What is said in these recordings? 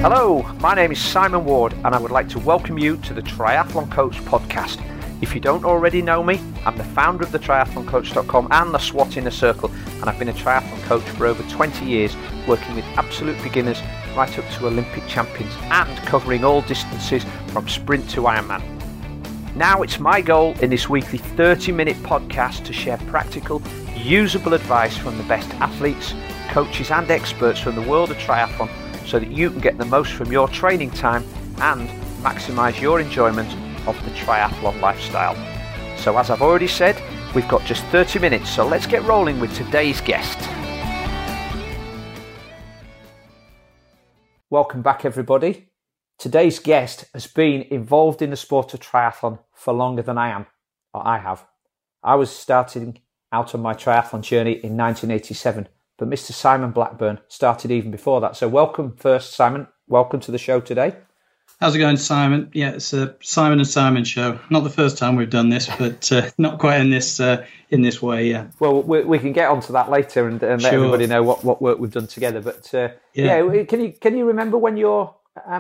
Hello, my name is Simon Ward and I would like to welcome you to the Triathlon Coach podcast. If you don't already know me, I'm the founder of the triathloncoach.com and the SWAT Inner Circle, and I've been a triathlon coach for over 20 years, working with absolute beginners right up to Olympic champions and covering all distances from sprint to Ironman. Now it's my goal in this weekly 30-minute podcast to share practical, usable advice from the best athletes, coaches and experts from the world of triathlon so that you can get the most from your training time and maximise your enjoyment of the triathlon lifestyle. So as I've already said, we've got just 30 minutes, so let's get rolling with today's guest. Welcome back, everybody. Today's guest has been involved in the sport of triathlon for longer than I have. I was starting out on my triathlon journey in 1987, but Mr. Simon Blackburn started even before that. So welcome first, Simon. Welcome to the show today. How's it going, Simon? Yeah, it's a Simon and Simon show. Not the first time we've done this, but not quite in this way. Yeah. Well, we can get onto that later and let everybody know what work we've done together. But yeah, can you remember when you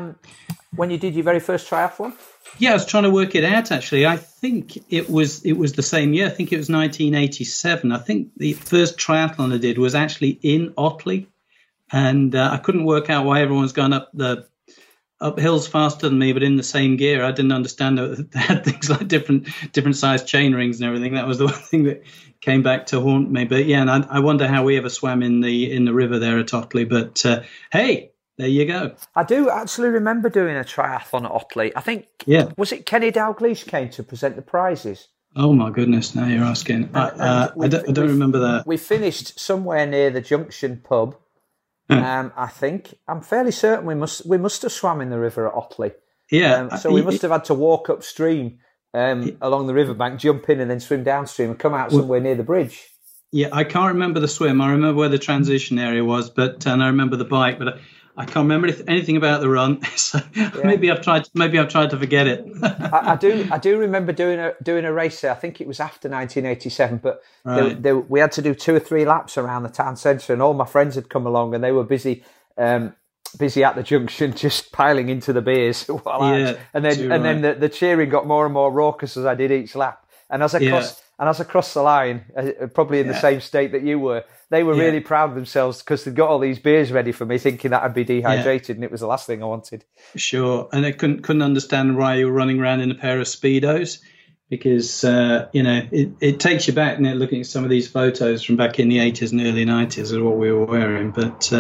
did your very first triathlon? Yeah, I was trying to work it out. Actually, I think it was the same year. I think it was 1987. I think the first triathlon I did was actually in Otley, and I couldn't work out why everyone's gone up hills faster than me, but in the same gear. I didn't understand that they had things like different size chain rings and everything. That was the one thing that came back to haunt me. But yeah, and I wonder how we ever swam in the river there at Otley. But hey, there you go. I do actually remember doing a triathlon at Otley. I think, was it Kenny Dalglish came to present the prizes? Oh my goodness, now you're asking. I don't remember that. We finished somewhere near the Junction pub. I think I'm fairly certain we must have swam in the river at Otley. Yeah. So we must have had to walk upstream along the riverbank, jump in, and then swim downstream and come out somewhere near the bridge. Yeah, I can't remember the swim. I remember where the transition area was, and I remember the bike, but I can't remember anything about the run. So maybe I've tried to forget it. I do remember doing a race there. I think it was after 1987, but we had to do 2 or 3 laps around the town centre, and all my friends had come along, and they were busy at the junction, just piling into the beers. Then the cheering got more and more raucous as I did each lap. And as I crossed the line, probably in the same state that you were, they were really proud of themselves because they'd got all these beers ready for me, thinking that I'd be dehydrated, and it was the last thing I wanted. Sure, and I couldn't understand why you were running around in a pair of Speedos, because it takes you back now looking at some of these photos from back in the 80s and early 90s of what we were wearing. But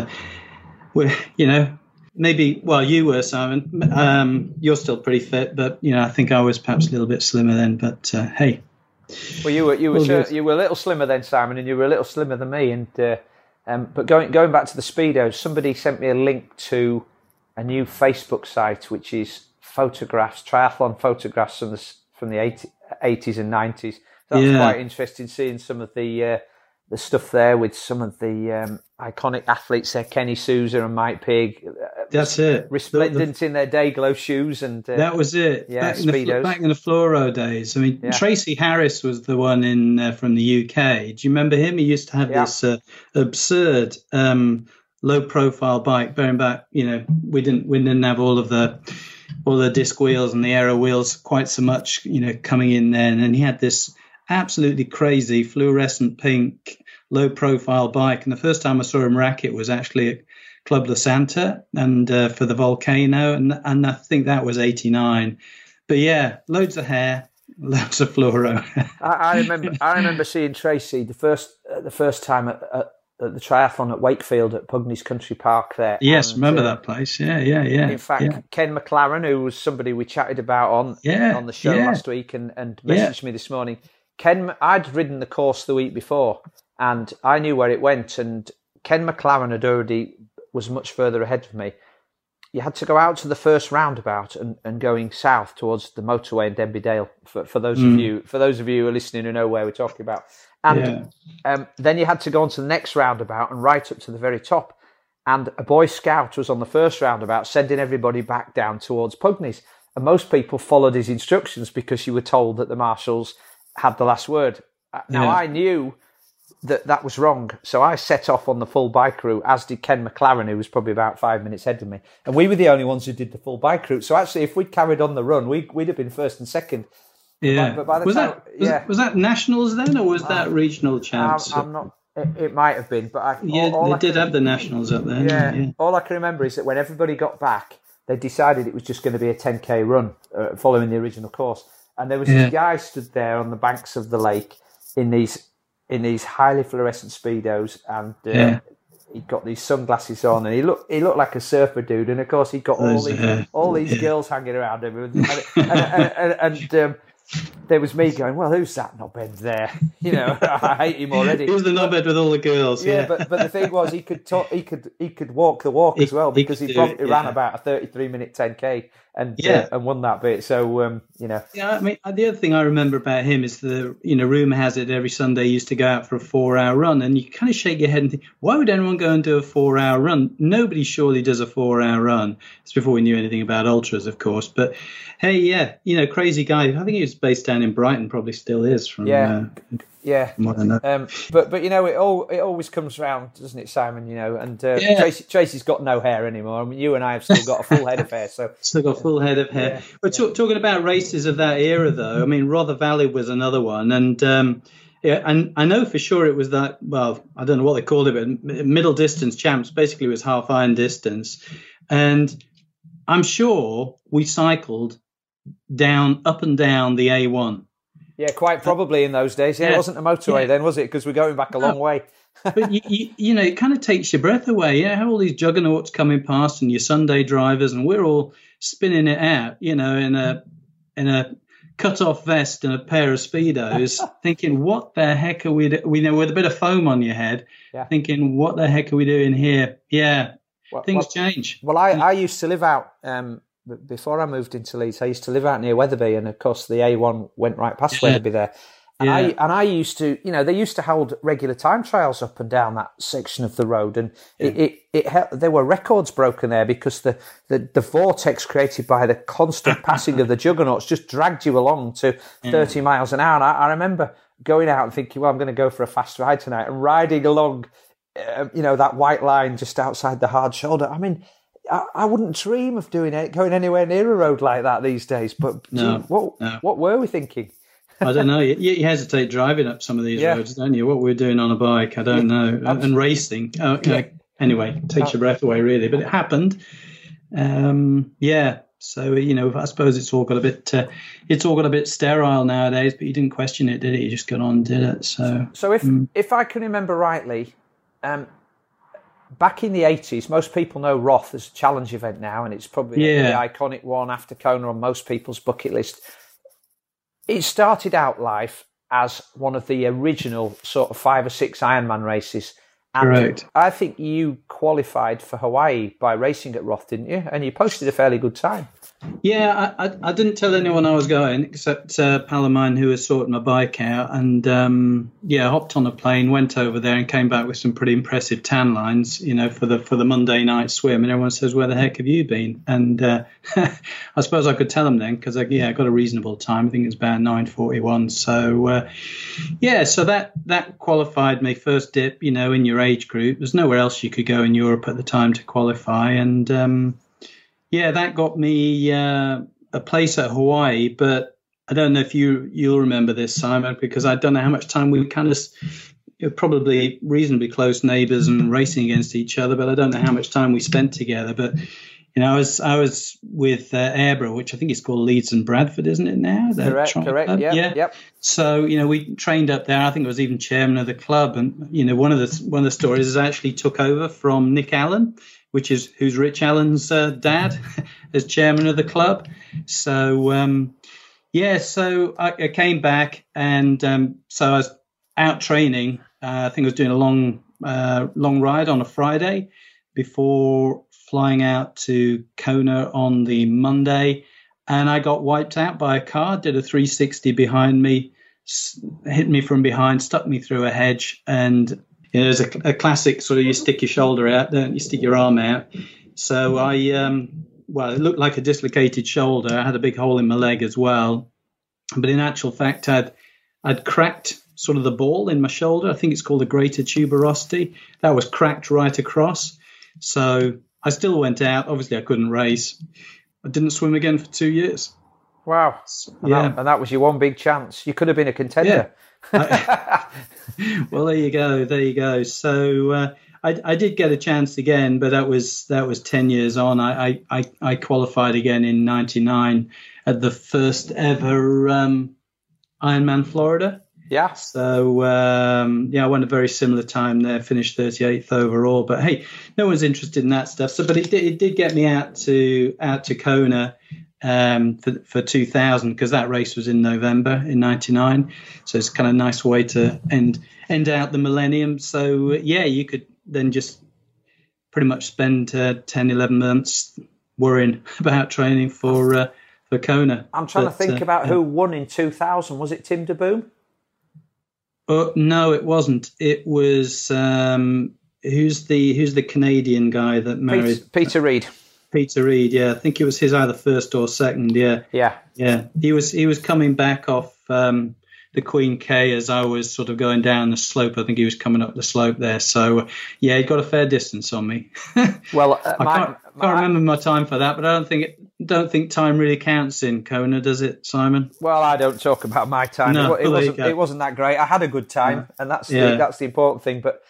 maybe you were, Simon. You're still pretty fit, but I think I was perhaps a little bit slimmer then. But hey. Well, you were a little slimmer then, Simon, and you were a little slimmer than me. And but going back to the Speedos, somebody sent me a link to a new Facebook site, which is triathlon photographs from the 80s and 90s. So that was quite interesting, seeing some of the stuff there with some of the iconic athletes there, Kenny Souza and Mike Pigg. That's it. Resplendent in their Dayglow shoes. And that was it. Yeah, back in the fluoro days. I mean, Tracy Harris was the one from the UK. Do you remember him? He used to have this absurd low-profile bike. Bearing back, we didn't have all the disc wheels and the aero wheels quite so much, coming in then. And he had this absolutely crazy fluorescent pink low-profile bike. And the first time I saw him rack it was actually at Club La Santa and for the Volcano, and I think that was 89. But yeah, loads of hair, loads of fluoro. I remember seeing Tracy the first time at the triathlon at Wakefield at Pugneys Country Park there. Yes, remember that place. Yeah. In fact, Ken McLaren, who was somebody we chatted about on the show last week and messaged me this morning. Ken, I'd ridden the course the week before, and I knew where it went, and Ken McLaren was much further ahead of me. You had to go out to the first roundabout and going south towards the motorway in Denby Dale. For those of you who are listening who know where we're talking about, and then you had to go on to the next roundabout and right up to the very top. And a Boy Scout was on the first roundabout, sending everybody back down towards Pugneys. And most people followed his instructions because you were told that the marshals had the last word. Now I knew that was wrong. So I set off on the full bike route, as did Ken McLaren, who was probably about 5 minutes ahead of me. And we were the only ones who did the full bike route. So actually, if we'd carried on the run, we'd have been first and second. Yeah. But by the time, was that nationals then, or was that regional champs? I'm not. It might have been, but they did have the nationals up there. Yeah. All I can remember is that when everybody got back, they decided it was just going to be a 10k run following the original course, and there was this guy stood there on the banks of the lake in these highly fluorescent speedos, and he'd got these sunglasses on, and he looked like a surfer dude, and of course he'd got all these girls hanging around him, and there was me going, well, who's that knobhead there? You know, I hate him already. He was the knobhead with all the girls. Yeah, but the thing was, he could walk the walk as well, because he ran about a 33-minute 10k and won that bit. So you know. Yeah, I mean, the other thing I remember about him is rumor has it every Sunday he used to go out for a 4-hour run, and you kind of shake your head and think, why would anyone go and do a 4-hour run? Nobody surely does a 4-hour run. It's before we knew anything about ultras, of course. But hey, crazy guy. I think he was based down in Brighton, probably still is. From what I know. But you know, it always comes round, doesn't it, Simon? You know, and Tracy's got no hair anymore. I mean, you and I have still got a full head of hair. So still got a full head of hair. But talking about races of that era, though, I mean, Rother Valley was another one, and and I know for sure it was that. Well, I don't know what they called it, but middle distance champs. Basically, it was half iron distance, and I'm sure we cycled up and down the A1. Yeah, quite probably in those days. Yeah, it wasn't a motorway then, was it? Because we're going back a long way. But you know, it kind of takes your breath away. Yeah, all these juggernauts coming past and your Sunday drivers, and we're all spinning it out. You know, in a cut-off vest and a pair of Speedos, thinking, what the heck are we know, with a bit of foam on your head, thinking, what the heck are we doing here? Yeah, things change. Well, I used to live out. Before I moved into Leeds, I used to live out near Wetherby, and of course the A1 went right past Wetherby there. And I used to, you know, they used to hold regular time trials up and down that section of the road, and there were records broken there because the vortex created by the constant passing of the juggernauts just dragged you along to 30 miles an hour. And I remember going out and thinking, well, I'm going to go for a fast ride tonight, and riding along, that white line just outside the hard shoulder. I mean, I wouldn't dream of going anywhere near a road like that these days. But what were we thinking? I don't know. You hesitate driving up some of these roads, don't you? What we're doing on a bike, I don't know. And racing. Anyway, takes your breath away, really. But it happened. So I suppose it's all got a bit sterile nowadays. But you didn't question it, did it? You just got on and did it. So if I can remember rightly, back in the 80s, most people know Roth as a challenge event now, and it's probably the iconic one after Kona on most people's bucket list. It started out life as one of the original sort of 5 or 6 Ironman races. And Correct. I think you qualified for Hawaii by racing at Roth, didn't you? And you posted a fairly good time. Yeah, I didn't tell anyone I was going except a pal of mine who was sorting my bike out, and hopped on a plane, went over there, and came back with some pretty impressive tan lines, for the Monday night swim. And everyone says, "Where the heck have you been?" And I suppose I could tell them then, because I got a reasonable time. I think it was about 9:41. So so that qualified me first dip, in your age group. There's nowhere else you could go in Europe at the time to qualify, and that got me a place at Hawaii. But I don't know if you'll remember this, Simon, because I don't know how much time we kind of probably reasonably close neighbours and racing against each other, but I don't know how much time we spent together. But I was with Airborough, which I think is called Leeds and Bradford, isn't it now? Correct. Yeah. Yep. So we trained up there. I think I was even chairman of the club, and one of the stories is I actually took over from Nick Allen, who's Rich Allen's dad, as chairman of the club. So so I came back, and so I was out training. I think I was doing a long ride on a Friday before flying out to Kona on the Monday, and I got wiped out by a car. Did a 360 behind me, hit me from behind, stuck me through a hedge, and there's a classic sort of you stick your shoulder out, don't you? Stick your arm out. So I, it looked like a dislocated shoulder. I had a big hole in my leg as well, but in actual fact, I'd cracked sort of the ball in my shoulder. I think it's called a greater tuberosity. That was cracked right across. So I still went out. Obviously, I couldn't race. I didn't swim again for 2 years. Wow. And that was your one big chance. You could have been a contender. Yeah. Well, there you go. So I did get a chance again, but that was 10 years on. I qualified again in 99 at the first ever Ironman Florida. Yeah. So I went a very similar time there, finished 38th overall. But hey, no one's interested in that stuff. So, but it did get me out to Kona for 2000, because that race was in November in 99. So it's kind of a nice way to end out the millennium. So you could then just pretty much spend 10, 11 months worrying about training for Kona. I'm trying to think about who won in 2000. Was it Tim DeBoom? No, it wasn't. It was who's the Canadian guy that married Peter Reid. Peter Reid, yeah, I think it was his either first or second. Yeah. He was coming back off the Queen K as I was sort of going down the slope. I think he was coming up the slope there. So he got a fair distance on me. Well, I can't remember my time for that, but I don't think time really counts in Kona, does it, Simon? Well, I don't talk about my time. No, it wasn't that great. I had a good time, and that's the important thing. But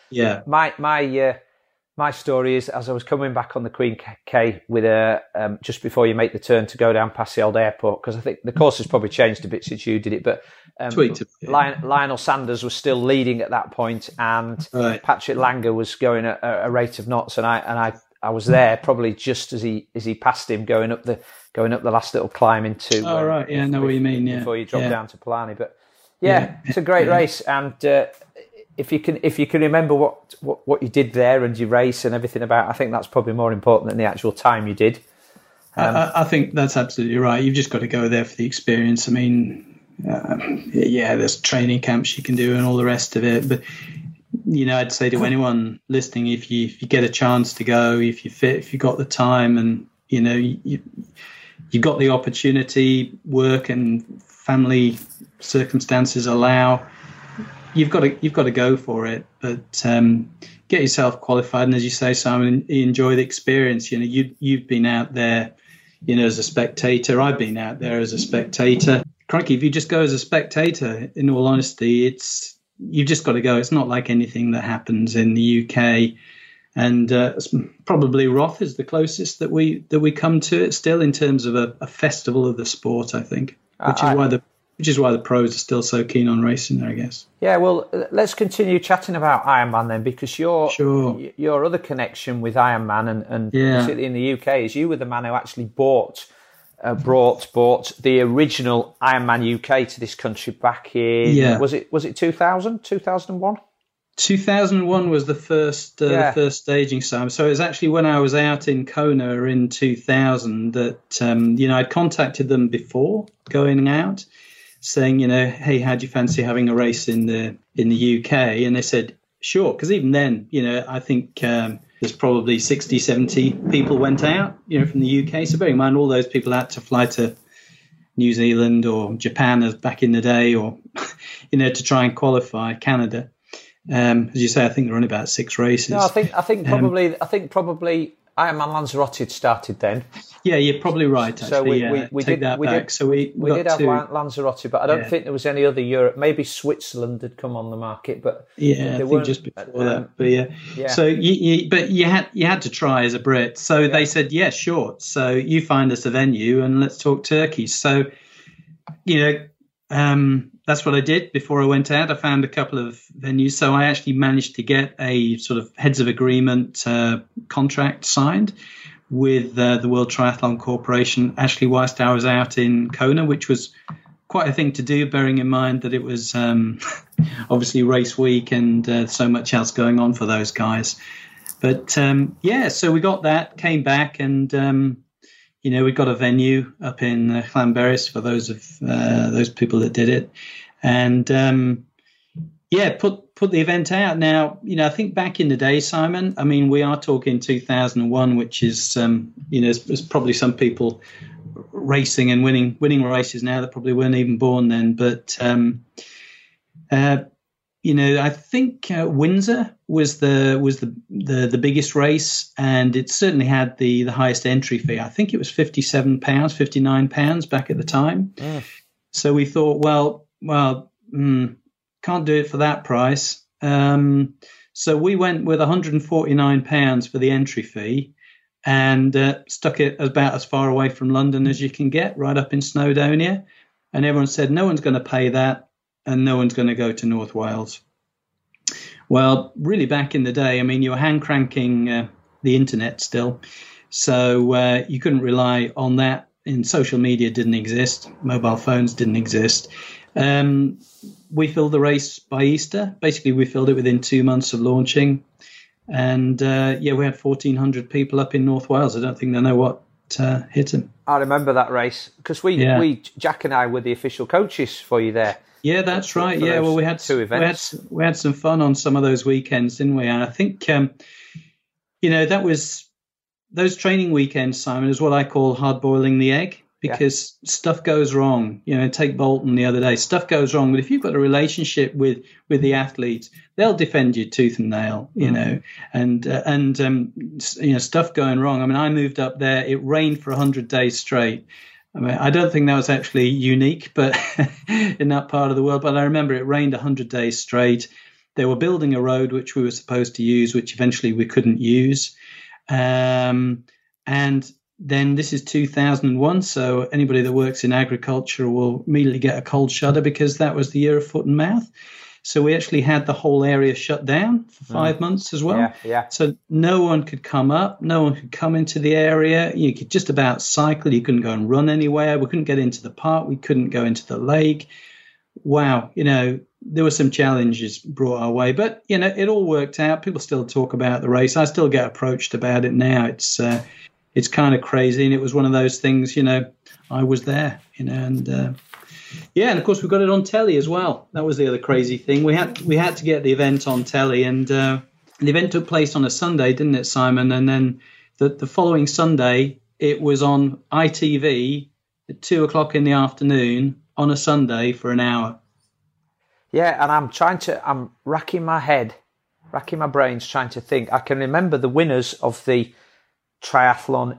my story is, as I was coming back on the Queen K with just before you make the turn to go down past the old airport, because I think the course has probably changed a bit since you did it, but Lionel Sanders was still leading at that point, and Patrick Langer was going at a rate of knots, and I was there probably just as he passed him going up the last little climb into. Oh right, I know what you mean. Yeah, before you drop down to Palani, but it's a great race, and if you can remember what you did there and your race and everything about, I think that's probably more important than the actual time you did. I think that's absolutely right. You've just got to go there for the experience. I mean, there's training camps you can do and all the rest of it, but I'd say to anyone listening, if you get a chance to go, if you're fit, if you've got the time, and you've got the opportunity, work and family circumstances allow, you've got to go for it. But get yourself qualified, and as you say, Simon, enjoy the experience. You've been out there, as a spectator. I've been out there as a spectator. Crikey, if you just go as a spectator, in all honesty, you've just got to go. It's not like anything that happens in the UK, and probably Roth is the closest that we come to it still in terms of a festival of the sport, I think, which is why the pros are still so keen on racing there, I guess. Yeah, well, let's continue chatting about Ironman then, because your other connection with Ironman and particularly in the UK is you were the man who actually brought the original Ironman UK to this country back in, was it 2000, 2001? 2001 was the first staging time. So it was actually when I was out in Kona in 2000 that I'd contacted them before going out, saying, hey, how do you fancy having a race in the UK? And they said, sure, because even then, I think there's probably 60, 70 people went out, from the UK. So bearing in mind, all those people had to fly to New Zealand or Japan as back in the day, or, to try and qualify Canada. As you say, I think there were only about 6 races. No, I think probably Ironman Lanzarote had started then. Yeah, you're probably right. Actually, so we take that back. So we did have Lanzarote, but I don't think there was any other Europe. Maybe Switzerland had come on the market, but I think just before that. But yeah. So you had to try as a Brit. So they said, yeah, sure. So you find us a venue and let's talk Turkey. So that's what I did before I went out. I found a couple of venues. So I actually managed to get a sort of heads of agreement contract signed with the World Triathlon Corporation, actually whilst I was out in Kona, which was quite a thing to do, bearing in mind that it was obviously race week and so much else going on for those guys. But so we got that, came back, and we got a venue up in Llanberis for those people that did it, and put the event out. Now, I think back in the day, Simon, I mean, we are talking 2001, which is there's probably some people racing and winning races now that probably weren't even born then, but I think Windsor was the biggest race, and it certainly had the highest entry fee. I think it was £57, £59 back at the time. So we thought, well, can't do it for that price. So we went with £149 for the entry fee, and stuck it about as far away from London as you can get, right up in Snowdonia. And everyone said, no one's going to pay that, and no one's going to go to North Wales. Well, really back in the day, I mean, you were hand cranking the internet still. So you couldn't rely on that. And social media didn't exist. Mobile phones didn't exist. We filled the race by Easter. Basically, we filled it within 2 months of launching. And, we had 1,400 people up in North Wales. I don't think they know what hit them. I remember that race because Jack and I were the official coaches for you there. Yeah, that's right. Yeah, well, we had 2 events. We had some fun on some of those weekends, didn't we? And I think, that was those training weekends, Simon, is what I call hard boiling the egg, because stuff goes wrong. Take Bolton the other day. Stuff goes wrong, but if you've got a relationship with the athletes, they'll defend you tooth and nail. Stuff going wrong. I mean, I moved up there. It rained for 100 days straight. I mean, I don't think that was actually unique, but in that part of the world. But I remember it rained 100 days straight. They were building a road which we were supposed to use, which eventually we couldn't use. And then this is 2001, so anybody that works in agriculture will immediately get a cold shudder, because that was the year of foot and mouth. So we actually had the whole area shut down for 5 months as well. Yeah. So no one could come up, no one could come into the area. You could just about cycle. You couldn't go and run anywhere. We couldn't get into the park. We couldn't go into the lake. Wow, there were some challenges brought our way, but it all worked out. People still talk about the race. I still get approached about it now. It's kind of crazy, and it was one of those things. I was there, and of course we got it on telly as well. That was the other crazy thing. We had to get the event on telly, and the event took place on a Sunday, didn't it, Simon? And then the following Sunday, it was on ITV at 2:00 in the afternoon on a Sunday for an hour. Yeah, and I'm racking my brains trying to think. I can remember the winners of the triathlon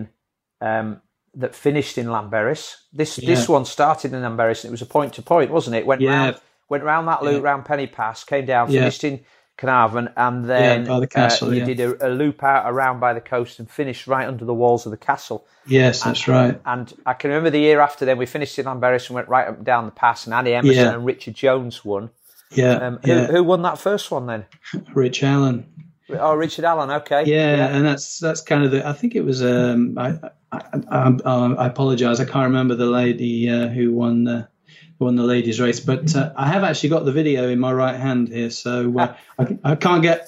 that finished in Llanberis. This one started in Llanberis, and it was a point to point, wasn't it? Went round that loop round Penny Pass, came down, finished in Carnarvon, and then by the castle, you did a loop out around by the coast and finished right under the walls of the castle. Yes, that's right. And I can remember the year after then, we finished in Llanberis and went right up and down the pass, and Annie Emerson and Richard Jones won. Who won that first one then? Rich Allen. Oh, Richard Allen. Okay. Yeah, and that's kind of I think it was. I apologise. I can't remember the lady who won the ladies' race, but I have actually got the video in my right hand here, so I can't get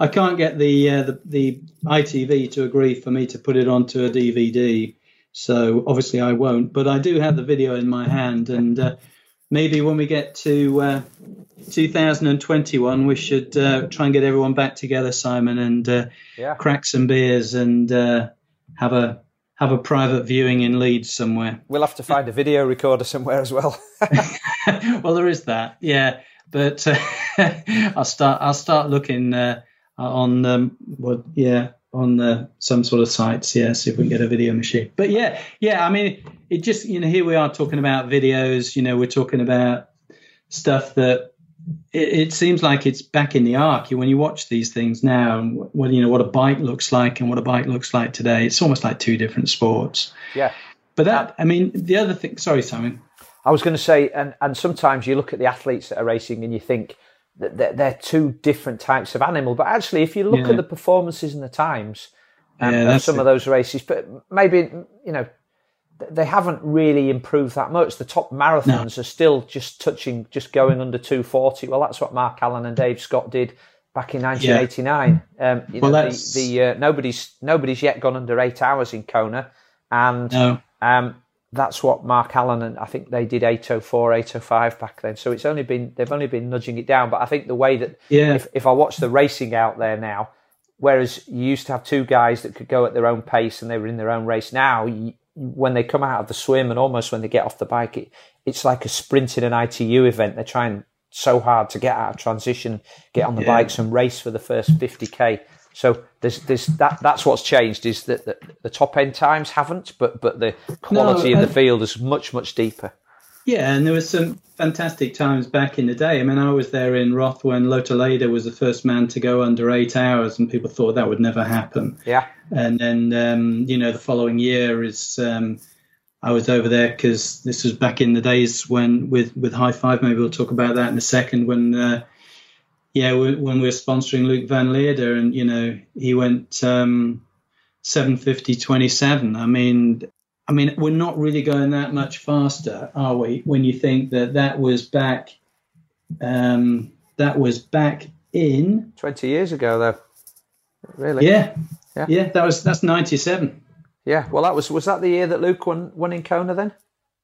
the ITV to agree for me to put it onto a DVD. So obviously I won't, but I do have the video in my hand, and maybe when we get to 2021, we should try and get everyone back together, Simon, and crack some beers and have a private viewing in Leeds somewhere. We'll have to find a video recorder somewhere as well. Well, there is that, but I'll start looking on some sort of sites, see if we can get a video machine. But I mean, it just, here we are talking about videos, we're talking about stuff that it seems like it's back in the ark. When you watch these things now, and what a bike looks like and what a bike looks like today, it's almost like two different sports. Yeah. But the other thing, sorry, Simon. I was going to say, and sometimes you look at the athletes that are racing and you think that they're two different types of animal. But actually, if you look at the performances and the times of some of those races, but maybe, they haven't really improved that much. The top marathons are still just going under 2:40. Well, that's what Mark Allen and Dave Scott did back in 1989. Nobody's yet gone under 8 hours in Kona, and that's what Mark Allen and I think they did 8:04, 8:05 back then. So they've only been nudging it down. But I think the way that if I watch the racing out there now, whereas you used to have two guys that could go at their own pace and they were in their own race, now when they come out of the swim and almost when they get off the bike, it's like a sprint in an ITU event. They try and so hard to get out of transition, get on the bikes and race for the first 50k. So there's that's what's changed, is that the top end times haven't, but the quality of the field is much deeper. Yeah, and there was some fantastic times back in the day. I mean, I was there in Roth when Lotoleda was the first man to go under 8 hours, and people thought that would never happen. Yeah. And then, the following year is I was over there because this was back in the days when with High Five. Maybe we'll talk about that in a second. When when we were sponsoring Luc Van Leerde, and he went 7:50:27. I mean, we're not really going that much faster, are we? When you think that was back, in 20 years ago, though. Really? Yeah. That's 97. Yeah. Well, was that the year that Luke won in Kona then?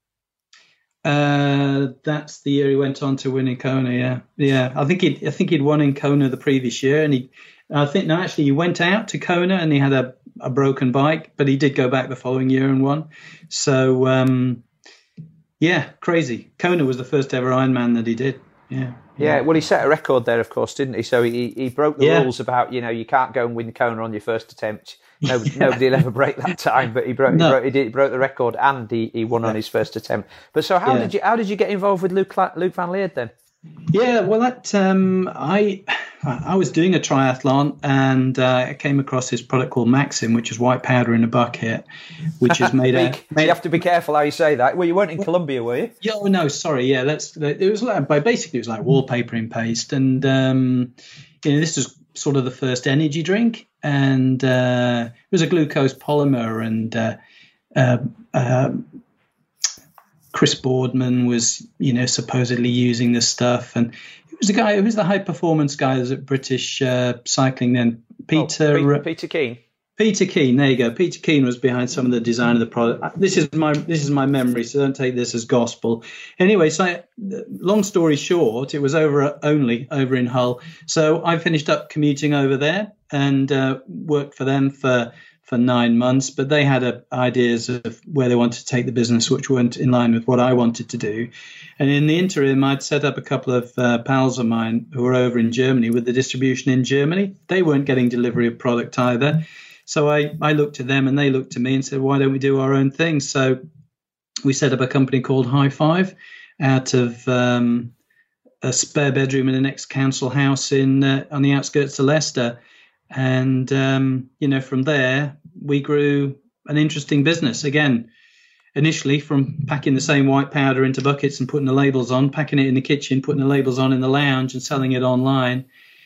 That's the year he went on to win in Kona. Yeah. I think he'd won in Kona the previous year, and he went out to Kona and he had a broken bike, but he did go back the following year and won. So, crazy. Kona was the first ever Ironman that he did. Yeah. Well, he set a record there, of course, didn't he? So he broke the rules about, you can't go and win Kona on your first attempt. Nobody will ever break that time, but he broke the record, and he won on his first attempt. But so how did you get involved with Luc Van Leerde then? Yeah, well, that I was doing a triathlon, and I came across this product called Maxim, which is white powder in a bucket, which is made out. You have to be careful how you say that. Well, you weren't in Colombia, were you? Yeah, no, sorry. Yeah, it was like wallpaper in paste, and this was sort of the first energy drink, and it was a glucose polymer, and Chris Boardman was, supposedly using this stuff, and it was the high performance guy that was at British Cycling then, Peter Keane. Peter Keane, there you go. Peter Keane was behind some of the design of the product. This is my memory, so don't take this as gospel. Anyway, so long story short, it was only over in Hull. So I finished up commuting over there and worked for them for 9 months, but they had ideas of where they wanted to take the business, which weren't in line with what I wanted to do. And in the interim, I'd set up a couple of pals of mine who were over in Germany with the distribution in Germany. They weren't getting delivery of product either. So I looked to them, and they looked to me and said, why don't we do our own thing? So we set up a company called High Five out of a spare bedroom in an ex-council house on the outskirts of Leicester. And, from there, we grew an interesting business. Again, initially from packing the same white powder into buckets and putting the labels on, packing it in the kitchen, putting the labels on in the lounge and selling it online.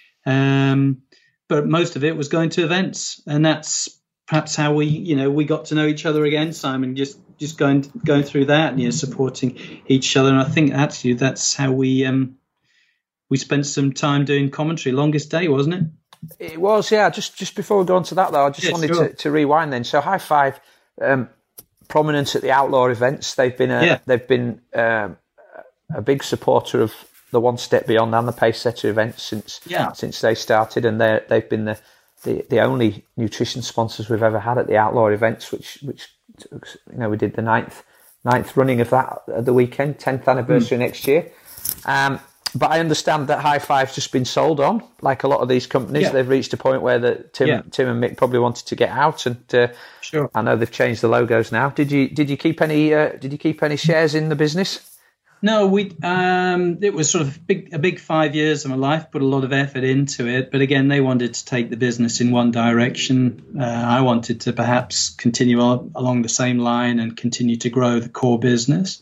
But most of it was going to events. And that's perhaps how we got to know each other again, Simon, just going through that and, supporting each other. And I think actually that's how we spent some time doing commentary. Longest day, wasn't it? It was, yeah. Just before we go on to that, though, I just wanted to rewind then. So High Five, prominent at the outlaw events. They've been a big supporter of the One Step Beyond and the Pacesetter events since they started, and they've been the only nutrition sponsors we've ever had at the outlaw events, which we did the ninth running of that at the weekend, 10th anniversary next year. But I understand that High Five's just been sold on, like a lot of these companies. Yeah. They've reached a point where Tim and Mick probably wanted to get out, and sure. I know they've changed the logos now. Did you keep any shares in the business? No, it was sort of a big 5 years of my life. Put a lot of effort into it, but again, they wanted to take the business in one direction. I wanted to perhaps continue along the same line and continue to grow the core business.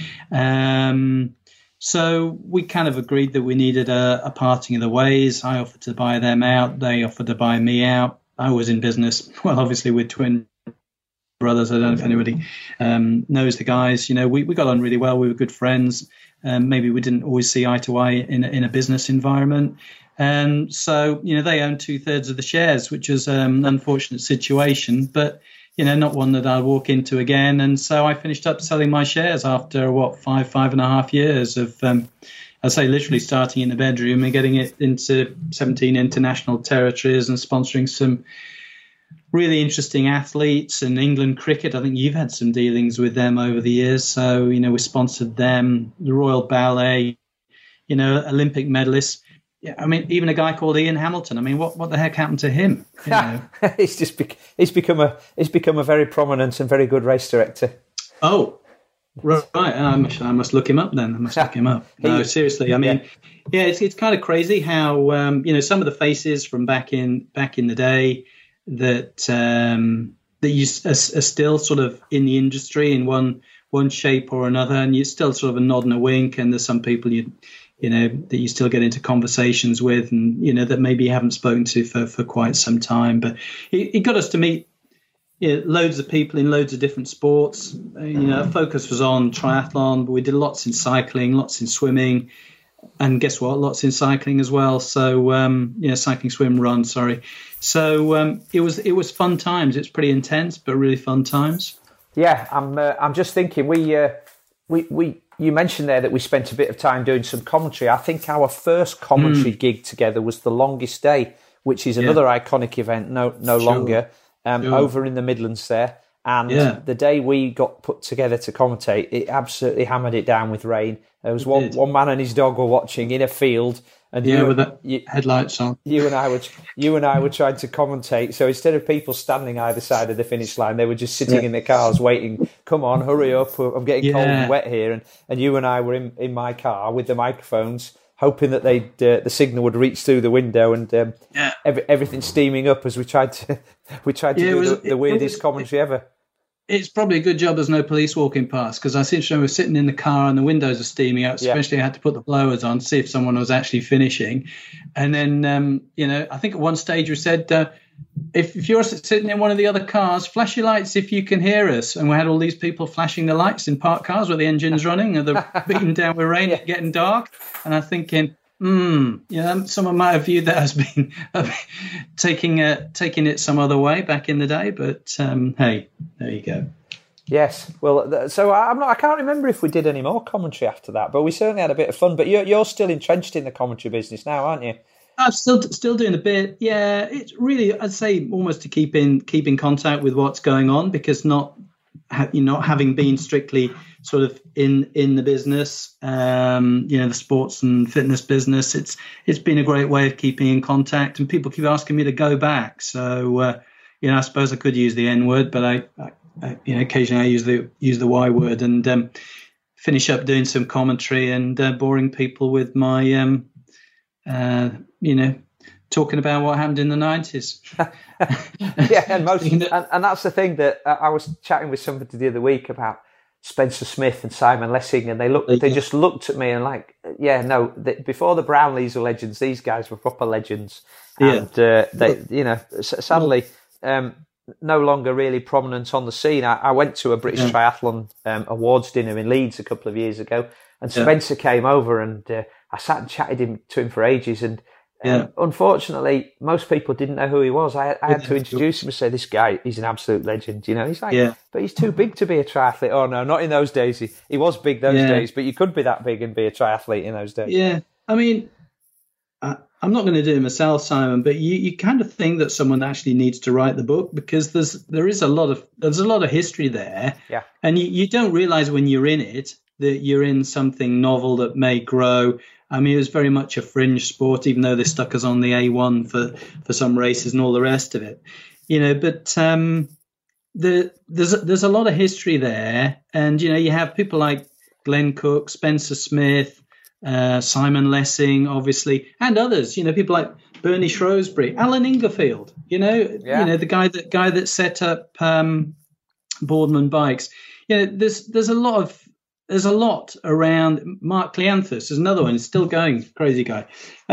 So we kind of agreed that we needed a parting of the ways. I offered to buy them out. They offered to buy me out. I was in business, well, obviously with twin brothers. I don't know if anybody knows the guys. We got on really well. We were good friends. Maybe we didn't always see eye to eye in a business environment. So, they owned 2/3 of the shares, which was an unfortunate situation, but not one that I'd walk into again. And so I finished up selling my shares after, 5.5 years of, I'd say literally starting in the bedroom and getting it into 17 international territories and sponsoring some really interesting athletes. And England Cricket, I think you've had some dealings with them over the years. So, we sponsored them, the Royal Ballet, Olympic medalists. Yeah, I mean, even a guy called Ian Hamilton. I mean, what the heck happened to him? He's become a very prominent and very good race director. Oh, right. I must look him up then. I must look him up. No, seriously. I mean, it's kind of crazy how some of the faces from back in the day that you are still sort of in the industry in one shape or another, and you're still sort of a nod and a wink. And there's some people that you still get into conversations with, and that maybe you haven't spoken to for quite some time. But it got us to meet loads of people in loads of different sports. Our focus was on triathlon, but we did lots in cycling, lots in swimming, and guess what? Lots in cycling as well. So cycling, swim, run. Sorry. So it was fun times. It's pretty intense, but really fun times. Yeah, I'm just thinking you mentioned there that we spent a bit of time doing some commentary. I think our first commentary gig together was The Longest Day, which is another iconic event, no longer, over in the Midlands there. And the day we got put together to commentate, it absolutely hammered it down with rain. There was one man and his dog were watching in a field, and with the headlights on. You and I were trying to commentate. So instead of people standing either side of the finish line, they were just sitting in their cars waiting. Come on, hurry up! I'm getting cold and wet here. And you and I were in my car with the microphones, hoping that the signal would reach through the window, and everything steaming up as we tried to do the weirdest commentary ever. It's probably a good job there's no police walking past, because I seem to remember sitting in the car and the windows are steaming out, especially I had to put the blowers on to see if someone was actually finishing. And then, I think at one stage we said, if you're sitting in one of the other cars, flash your lights if you can hear us. And we had all these people flashing the lights in parked cars with the engines running and they're beaten down with rain, getting dark. And I'm thinking, someone might have viewed that as being taking it some other way back in the day, but hey, there you go. Yes, well, so I can't remember if we did any more commentary after that, but we certainly had a bit of fun. But you're still entrenched in the commentary business now, aren't you? I'm still doing a bit. Yeah, it's really, I'd say, almost to keep in contact with what's going on, because not having been strictly sort of in the business, the sports and fitness business, it's been a great way of keeping in contact, and people keep asking me to go back. So I suppose I could use the N word, but I occasionally I use the Y word, and finish up doing some commentary and boring people with my talking about what happened in the 90s. and that's the thing that I was chatting with somebody the other week about Spencer Smith and Simon Lessing, and they just looked at me and before the Brownlees were legends, these guys were proper legends. And sadly, no longer really prominent on the scene. I went to a British Triathlon awards dinner in Leeds a couple of years ago, and Spencer came over, and I sat and chatted to him for ages, and unfortunately, most people didn't know who he was. I had to introduce him and say, this guy, he's an absolute legend. He's like, but he's too big to be a triathlete. Oh, no, not in those days. He was big those days, but you could be that big and be a triathlete in those days. Yeah, I mean, I'm not going to do it myself, Simon, but you kind of think that someone actually needs to write the book, because there's a lot of history there. Yeah. And you don't realize when you're in it that you're in something novel that may grow. I mean, it was very much a fringe sport, even though they stuck us on the A1 for some races and all the rest of it, But there's a lot of history there, and you have people like Glenn Cook, Spencer Smith, Simon Lessing, obviously, and others. People like Bernie Shrewsbury, Alan Ingerfield. The guy that set up Boardman Bikes. There's a lot around. Mark Cleanthus is another one. He's still going, crazy guy.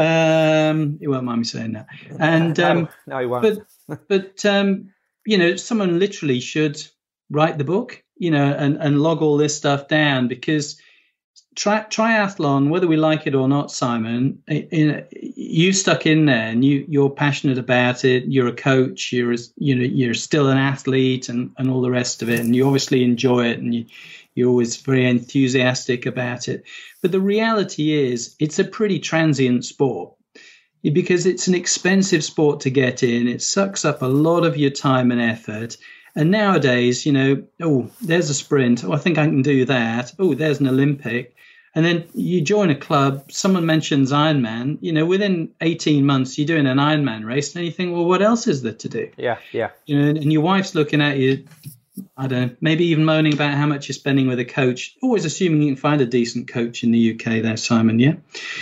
He won't mind me saying that. And no, he won't. But someone literally should write the book, and log all this stuff down, because triathlon, whether we like it or not, Simon, you stuck in there, and you're passionate about it. You're a coach. You're still an athlete, and all the rest of it, and you obviously enjoy it, and you're always very enthusiastic about it. But the reality is, it's a pretty transient sport, because it's an expensive sport to get in. It sucks up a lot of your time and effort. And nowadays, there's a sprint. Oh, I think I can do that. Oh, there's an Olympic. And then you join a club, someone mentions Ironman, you know, within 18 months, you're doing an Ironman race, and you think, well, what else is there to do? Yeah. You know, and your wife's looking at you, I don't know, maybe even moaning about how much you're spending with a coach, always assuming you can find a decent coach in the UK there, Simon, yeah?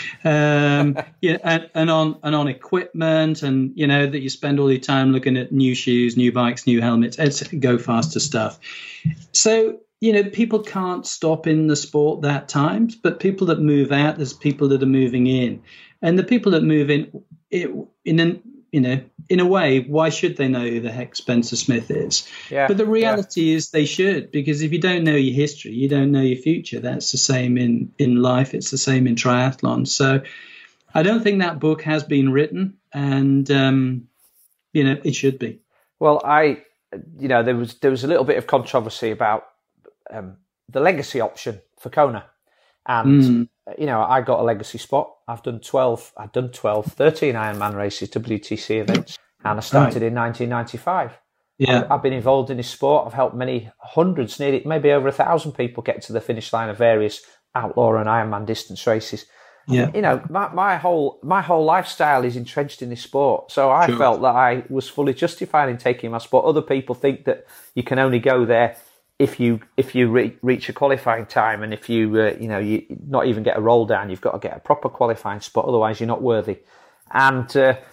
And on equipment, and, you know, that you spend all your time looking at new shoes, new bikes, new helmets, go faster stuff. So, you know, people can't stop in the sport that times, but people that move out, there's people that are moving in. And the people that move in a way, why should they know who the heck Spencer Smith is? Yeah, but the reality is they should, because if you don't know your history, you don't know your future. That's the same in life. It's the same in triathlon. So I don't think that book has been written, and, you know, it should be. Well, there was a little bit of controversy about the legacy option for Kona. And, you know, I got a legacy spot. I've done 13 Ironman races, WTC events, and I started in 1995. Yeah. I've been involved in this sport. I've helped many hundreds, nearly maybe over 1,000 people get to the finish line of various outlaw and Ironman distance races. Yeah. You know, my whole lifestyle is entrenched in this sport. So I felt that I was fully justified in taking my spot. Other people think that you can only go there if you reach a qualifying time, and if you not even get a roll down, you've got to get a proper qualifying spot, otherwise you're not worthy. And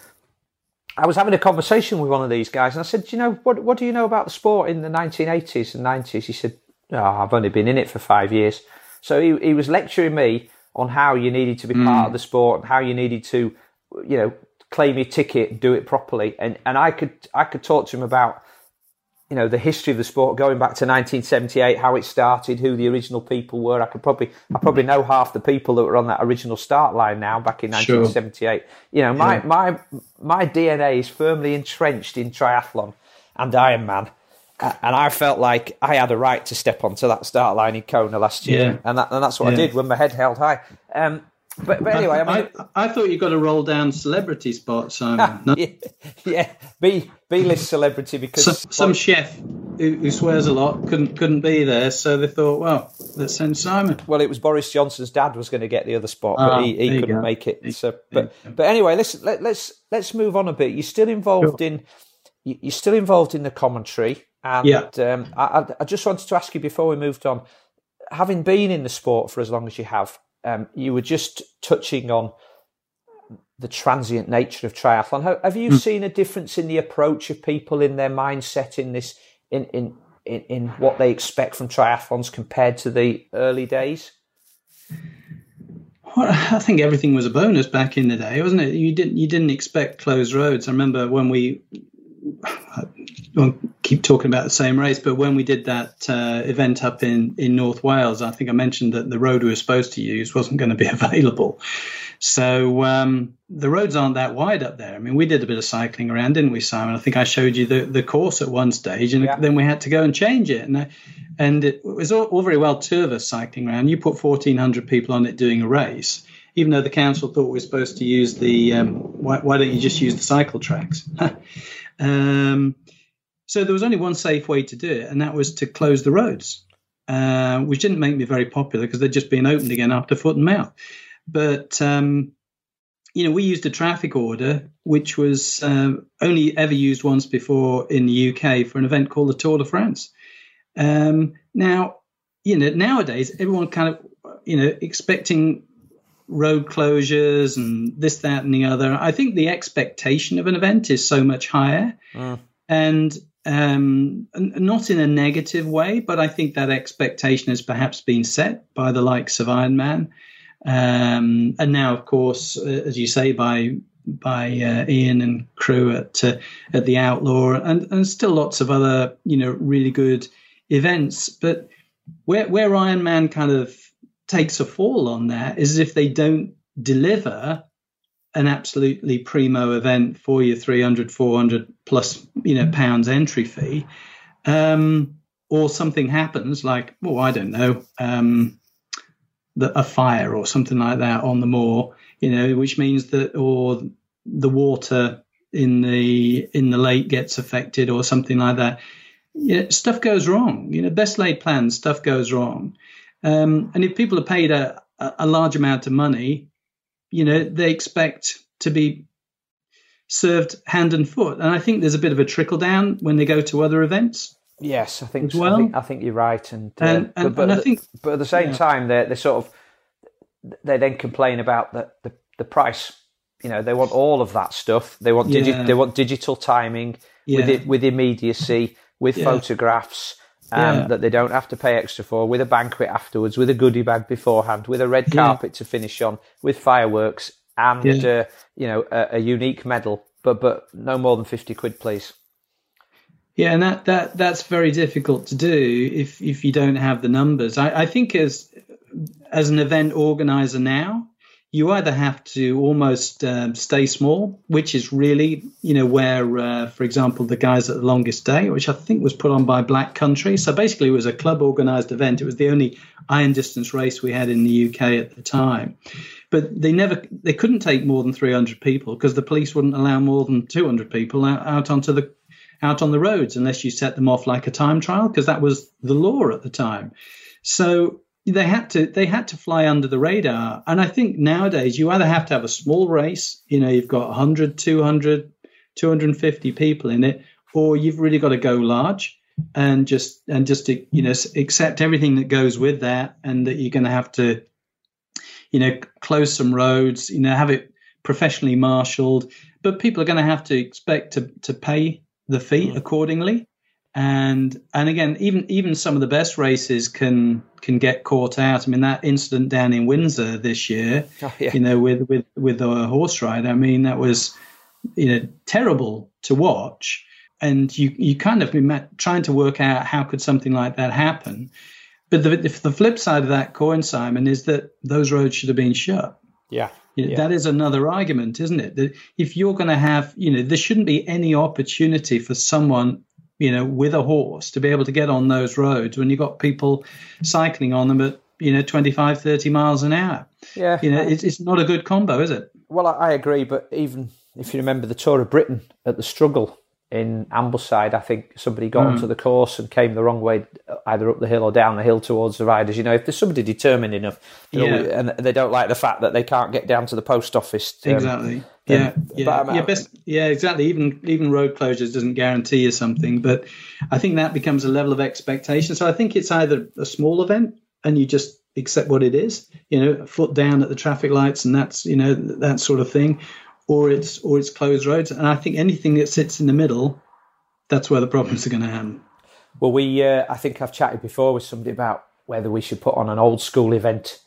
I was having a conversation with one of these guys, and I said, you know, what do you know about the sport in the 1980s and 90s? He said, I've only been in it for 5 years. So he was lecturing me on how you needed to be part of the sport, and how you needed to, you know, claim your ticket and do it properly. And I could talk to him about, you know, the history of the sport going back to 1978, how it started, who the original people were. I probably know half the people that were on that original start line now back in 1978. You know, my DNA is firmly entrenched in triathlon and Ironman. And I felt like I had a right to step onto that start line in Kona last year. And that's what I did when my head held high. But anyway, I thought you got a roll down celebrity spot, Simon. No? Yeah, B-list celebrity, because some chef who swears a lot couldn't be there, so they thought, well, let's send Simon. Well, it was Boris Johnson's dad was going to get the other spot, but he couldn't make it. So, but anyway, let's move on a bit. You're still involved in the commentary, and I just wanted to ask you before we moved on, having been in the sport for as long as you have. You were just touching on the transient nature of triathlon. Have you seen a difference in the approach of people, in their mindset, in this, in what they expect from triathlons compared to the early days? Well, I think everything was a bonus back in the day, wasn't it? You didn't expect closed roads. I remember when I won't keep talking about the same race, but when we did that event up in North Wales, I think I mentioned that the road we were supposed to use wasn't going to be available. So the roads aren't that wide up there. I mean, we did a bit of cycling around, didn't we, Simon? I think I showed you the course at one stage, and then we had to go and change it. And it was all very well, two of us cycling around. You put 1,400 people on it doing a race, even though the council thought we were supposed to use the why don't you just use the cycle tracks? So there was only one safe way to do it, and that was to close the roads, which didn't make me very popular because they'd just been opened again after foot and mouth. But, we used a traffic order, which was only ever used once before in the UK for an event called the Tour de France. Now, nowadays, everyone kind of, expecting road closures and this, that, and the other. I think the expectation of an event is so much higher, and not in a negative way, but I think that expectation has perhaps been set by the likes of Ironman, and now, of course, as you say, by Ian and crew at the Outlaw, and still lots of other really good events. But where Ironman kind of takes a fall on that is if they don't deliver an absolutely primo event for your 300, 400 plus pounds entry fee, or something happens like, I don't know, a fire or something like that on the moor, which means that, or the water in the lake gets affected or something like that. Stuff goes wrong. Best laid plans, stuff goes wrong. And if people are paid a a large amount of money, they expect to be served hand and foot. And I think there's a bit of a trickle down when they go to other events. Yes, I think as well. I think you're right. But I think, but at the same time, they then complain about the price. They want all of that stuff. They want they want digital timing with immediacy, with photographs that they don't have to pay extra for, with a banquet afterwards, with a goodie bag beforehand, with a red carpet to finish on, with fireworks and a unique medal. But no more than 50 quid, please. Yeah, and that's very difficult to do if you don't have the numbers. I think as an event organizer now, you either have to almost stay small, which is really, where, for example, the guys at the Longest Day, which I think was put on by Black Country. So basically it was a club organised event. It was the only iron distance race we had in the UK at the time. But they couldn't take more than 300 people because the police wouldn't allow more than 200 people out on the roads unless you set them off like a time trial, because that was the law at the time. So they had to fly under the radar. And I think nowadays you either have to have a small race, you've got 100, 200, 250 people in it, or you've really got to go large and just accept everything that goes with that, and that you're going to have to, close some roads, have it professionally marshaled, but people are going to have to expect to pay the fee accordingly. And again, even some of the best races can get caught out. I mean, that incident down in Windsor this year, with the horse ride, I mean, that was, terrible to watch. And you kind of been trying to work out how could something like that happen. But the flip side of that coin, Simon, is that those roads should have been shut. Yeah. That is another argument, isn't it? That if you're going to have, there shouldn't be any opportunity for someone, with a horse to be able to get on those roads when you've got people cycling on them at, 25, 30 miles an hour. Yeah. It's not a good combo, is it? Well, I agree. But even if you remember the Tour of Britain at the Struggle in Ambleside, I think somebody got onto the course and came the wrong way, either up the hill or down the hill towards the riders. If there's somebody determined enough, and they don't like the fact that they can't get down to the post office. Exactly. Exactly. Even road closures doesn't guarantee you something, but I think that becomes a level of expectation. So I think it's either a small event and you just accept what it is, a foot down at the traffic lights, and that's that sort of thing. Or it's closed roads, and I think anything that sits in the middle, that's where the problems are going to happen. Well, I think I've chatted before with somebody about whether we should put on an old school event.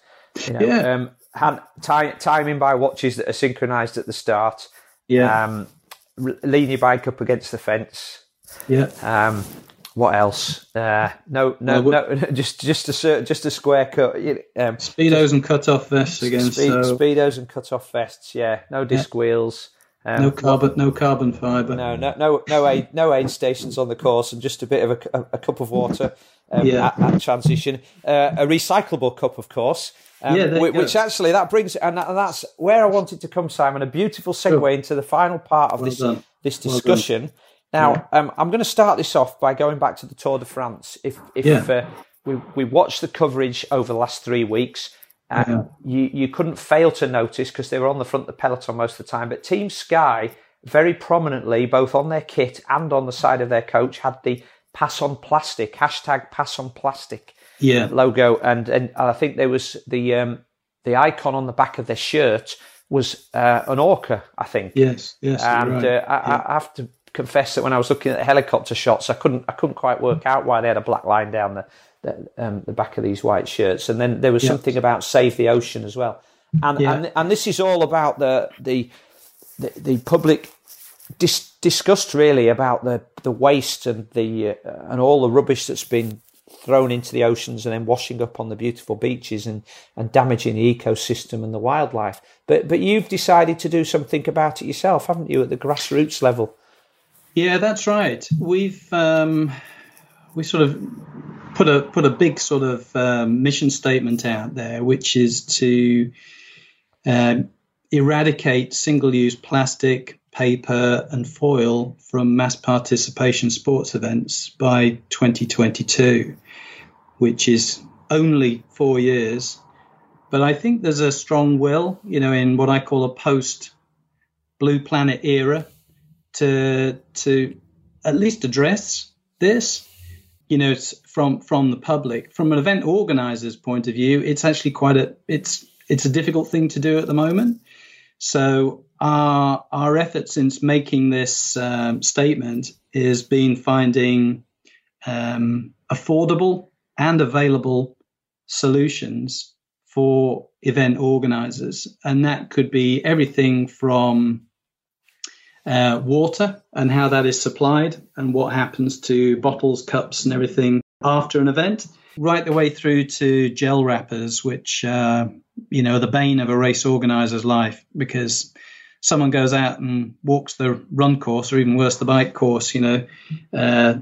Timing by watches that are synchronised at the start. Yeah. Lean your bike up against the fence. Yeah. What else? No. Just a square cut. Speedos and cut-off vests again. Speedos and cut-off vests. Yeah. No disc wheels. No carbon fibre. No aid stations on the course, and just a bit of a cup of water at transition. A recyclable cup, of course. Which actually that brings, and that's where I wanted to come, Simon. A beautiful segue into the final part of this discussion. Well, now, I'm going to start this off by going back to the Tour de France. If we watched the coverage over the last 3 weeks, you couldn't fail to notice, because they were on the front of the peloton most of the time, but Team Sky very prominently, both on their kit and on the side of their coach, had the Pass on Plastic, #Pass on Plastic logo. And I think there was the icon on the back of their shirt was an orca, I think. Yes. And right. I have to confess that when I was looking at the helicopter shots, I couldn't quite work out why they had a black line down the back of these white shirts. And then there was something about Save the Ocean as well. And this is all about the public disgust, really, about the waste and and all the rubbish that's been thrown into the oceans and then washing up on the beautiful beaches and damaging the ecosystem and the wildlife. But you've decided to do something about it yourself, haven't you, at the grassroots level? Yeah, that's right. We sort of put a big sort of mission statement out there, which is to eradicate single-use plastic, paper and foil from mass participation sports events by 2022, which is only 4 years But I think there's a strong will, in what I call a post-Blue Planet era to at least address this. From the public, from an event organizer's point of view, it's actually it's a difficult thing to do at the moment. So our efforts since making this statement has been finding affordable and available solutions for event organizers, and that could be everything from water and how that is supplied and what happens to bottles, cups and everything after an event, right the way through to gel wrappers, which are the bane of a race organizer's life, because someone goes out and walks the run course, or even worse, the bike course, the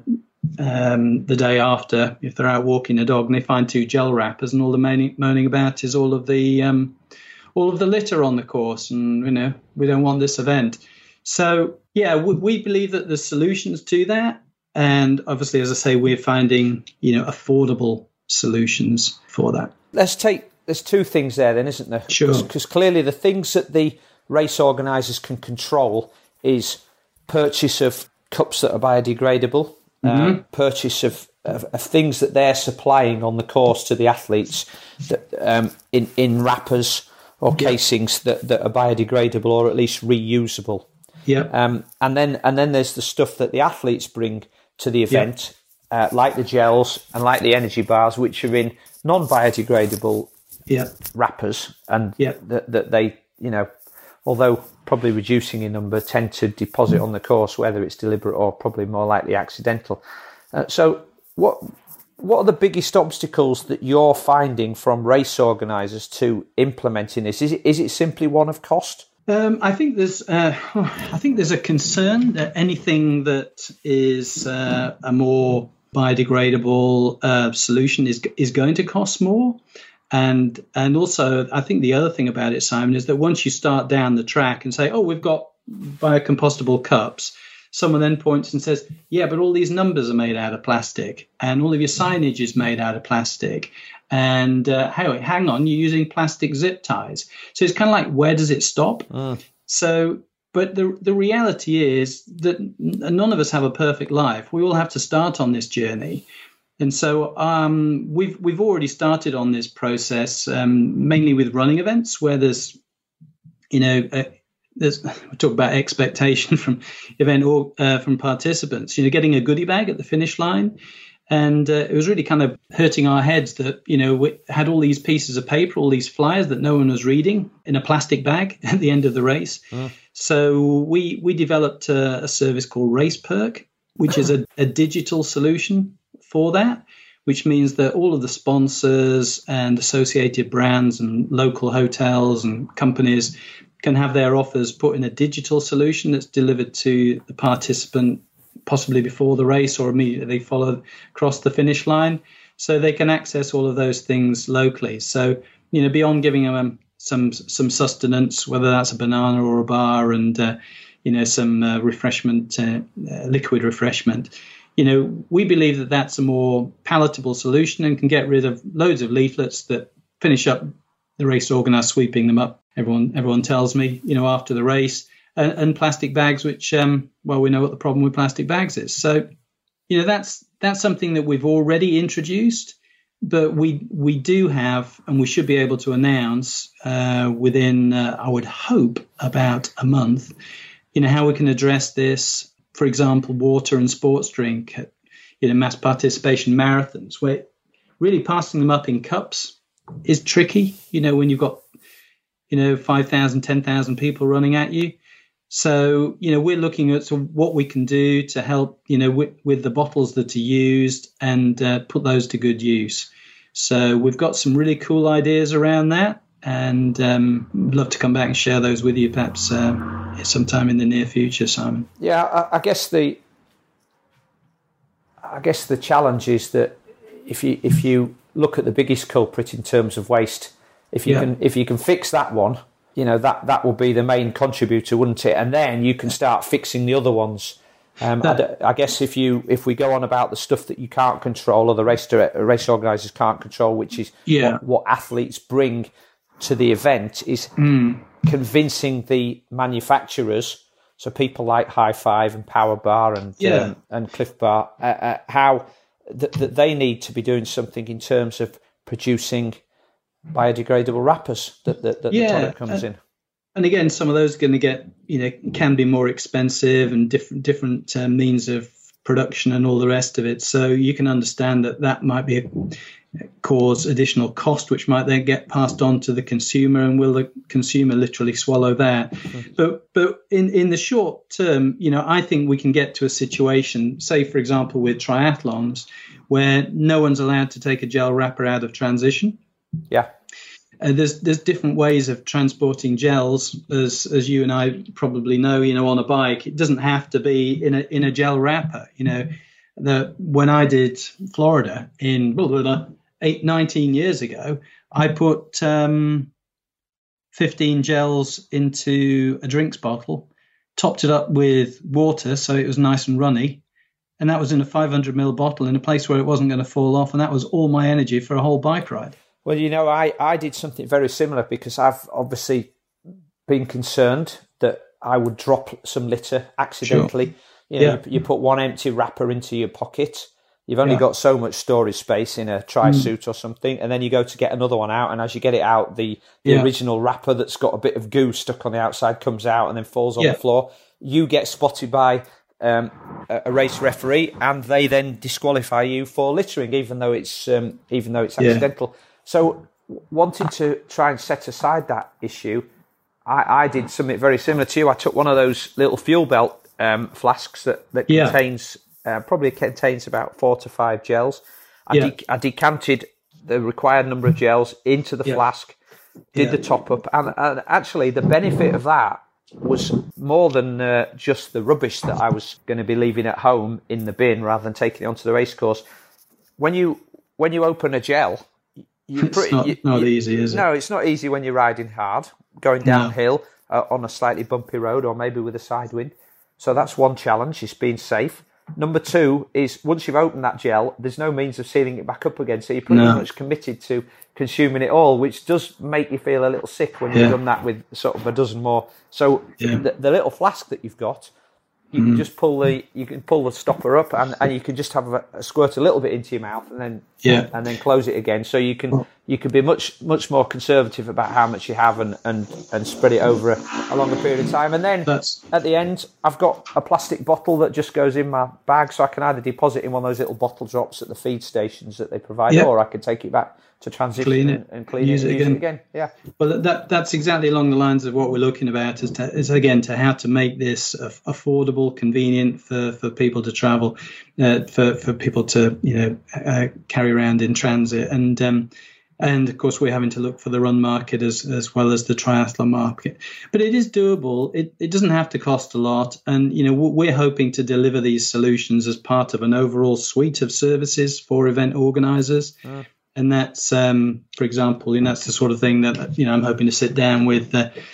day after, if they're out walking a dog, and they find 2 gel wrappers, and all the moaning about is all of the litter on the course, and we don't want this event. So, we believe that there's solutions to that. And obviously, as I say, we're finding, affordable solutions for that. There's 2 things there then, isn't there? Sure. Because clearly the things that the race organisers can control is purchase of cups that are biodegradable, purchase of things that they're supplying on the course to the athletes that, in wrappers or casings that are biodegradable or at least reusable. Yeah. And then there's the stuff that the athletes bring to the event, like the gels and like the energy bars, which are in non-biodegradable wrappers, and that they, although probably reducing in number, tend to deposit on the course, whether it's deliberate or probably more likely accidental. So what are the biggest obstacles that you're finding from race organisers to implementing this? Is it simply one of cost? I think there's a concern that anything that is a more biodegradable solution is going to cost more, and also I think the other thing about it, Simon, is that once you start down the track and say, we've got biocompostable cups, someone then points and says, but all these numbers are made out of plastic, and all of your signage is made out of plastic. And hang on, you're using plastic zip ties. So it's kind of like, where does it stop? So, but the reality is that none of us have a perfect life. We all have to start on this journey. And so we've already started on this process, mainly with running events where there's, we talk about expectation from from participants, getting a goodie bag at the finish line. And it was really kind of hurting our heads that, we had all these pieces of paper, all these flyers that no one was reading in a plastic bag at the end of the race. So we developed a service called Race Perk, which is a digital solution for that, which means that all of the sponsors and associated brands and local hotels and companies can have their offers put in a digital solution that's delivered to the participant possibly before the race or immediately follow across the finish line, so they can access all of those things locally. So, beyond giving them some sustenance, whether that's a banana or a bar, and some refreshment, liquid refreshment, we believe that that's a more palatable solution and can get rid of loads of leaflets that finish up the race organizer sweeping them up. Everyone tells me, after the race. And plastic bags, which, we know what the problem with plastic bags is. So, that's something that we've already introduced, but we do have, and we should be able to announce within, I would hope, about a month, how we can address this. For example, water and sports drink, mass participation marathons, where really passing them up in cups is tricky. When you've got, 5,000, 10,000 people running at you. So, we're looking at what we can do to help, with the bottles that are used and put those to good use. So we've got some really cool ideas around that, and we'd love to come back and share those with you perhaps sometime in the near future, Simon. Yeah, I guess the challenge is that if you look at the biggest culprit in terms of waste, if you can fix that one, that will be the main contributor, wouldn't it? And then you can start fixing the other ones. I guess if we go on about the stuff that you can't control or the race organisers can't control, which is what athletes bring to the event is convincing the manufacturers, so people like High Five and Power Bar and Cliff Bar, how that they need to be doing something in terms of producing biodegradable wrappers that the product comes in. And again, some of those are going to get, can be more expensive and different means of production and all the rest of it. So you can understand that might cause additional cost, which might then get passed on to the consumer, and will the consumer literally swallow that? Mm-hmm. But in the short term, I think we can get to a situation, say, for example, with triathlons, where no one's allowed to take a gel wrapper out of transition. Yeah. There's different ways of transporting gels, as you and I probably know. On a bike, it doesn't have to be in a gel wrapper. When I did Florida in 19 years ago, I put 15 gels into a drinks bottle, topped it up with water so it was nice and runny, and that was in a 500 ml bottle in a place where it wasn't going to fall off, and that was all my energy for a whole bike ride. Well, I did something very similar, because I've obviously been concerned that I would drop some litter accidentally. Sure. You put one empty wrapper into your pocket. You've only got so much storage space in a tri-suit or something, and then you go to get another one out, and as you get it out, the original wrapper that's got a bit of goo stuck on the outside comes out and then falls on the floor. You get spotted by a race referee, and they then disqualify you for littering, even though it's accidental. So, wanting to try and set aside that issue, I did something very similar to you. I took one of those little fuel belt flasks that contains about 4 to 5 gels. I decanted the required number of gels into the flask, did the top up, and actually the benefit of that was more than just the rubbish that I was going to be leaving at home in the bin rather than taking it onto the race course. When you open a gel, it's not easy, is it? No, it's not easy when you're riding hard, going downhill on a slightly bumpy road, or maybe with a side wind. So that's one challenge, is being safe. Number two is, once you've opened that gel, there's no means of sealing it back up again. So you're pretty much committed to consuming it all, which does make you feel a little sick when you've done that with sort of a dozen more. So the little flask that you've got, you can just pull the stopper up, and you can just have a squirt a little bit into your mouth, and then close it again. So you can be much more conservative about how much you have, and spread it over a longer period of time. And then at the end, I've got a plastic bottle that just goes in my bag, so I can either deposit in one of those little bottle drops at the feed stations that they provide, or I can take it back to transition and clean it again. Yeah. Well, that's exactly along the lines of what we're looking about, is again to how to make this affordable, convenient for people to travel, for people to carry around in transit, and of course we're having to look for the run market as well as the triathlon market. But it is doable. It doesn't have to cost a lot, and we're hoping to deliver these solutions as part of an overall suite of services for event organisers. And that's, for example, that's the sort of thing that I'm hoping to sit down with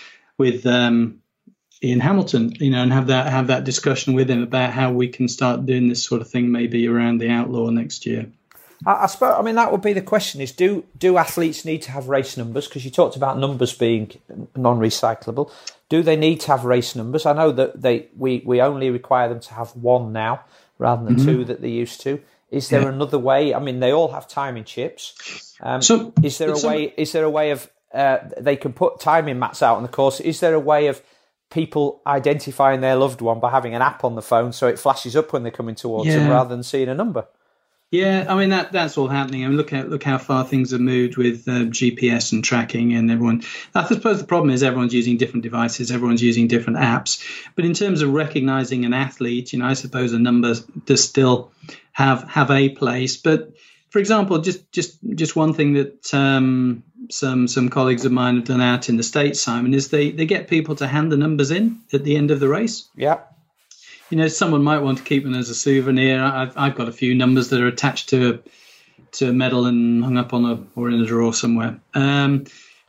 Ian Hamilton, and have that discussion with him about how we can start doing this sort of thing maybe around the Outlaw next year. I suppose, that would be the question: is do athletes need to have race numbers? Because you talked about numbers being non-recyclable. Do they need to have race numbers? I know that we only require them to have one now rather than two that they used to. Is there another way? They all have timing chips. Is there a way of they can put timing mats out on the course? Is there a way of people identifying their loved one by having an app on the phone so it flashes up when they're coming towards them rather than seeing a number? Yeah, that's all happening. Look how far things have moved with GPS and tracking, and everyone. I suppose the problem is everyone's using different devices, everyone's using different apps. But in terms of recognizing an athlete, I suppose a number does still have a place. But for example, just one thing that some colleagues of mine have done out in the States, Simon, is they get people to hand the numbers in at the end of the race. Yeah. Someone might want to keep them as a souvenir. I've got a few numbers that are attached to a medal and hung up or in a drawer somewhere. But